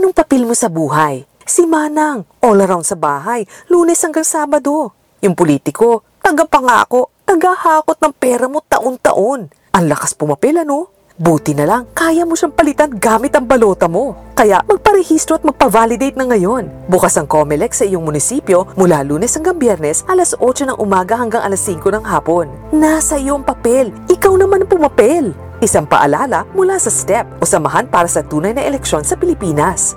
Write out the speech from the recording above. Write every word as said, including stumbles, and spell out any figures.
Anong papel mo sa buhay? Si Manang, all around sa bahay, Lunes hanggang Sabado. Yung politiko, tagapangako, tagahakot ng pera mo taon-taon. Ang lakas pumapel, ano? Buti na lang, kaya mo siyang palitan gamit ang balota mo. Kaya magparehistro at magpa-validate na ngayon. Bukas ang COMELEC sa iyong munisipyo mula Lunes hanggang Biyernes, alas otso ng umaga hanggang alas singko ng hapon. Nasa iyong papel, ikaw naman ang pumapel. Isang paalala mula sa STEP o Samahan para sa Tunay na Eleksyon sa Pilipinas.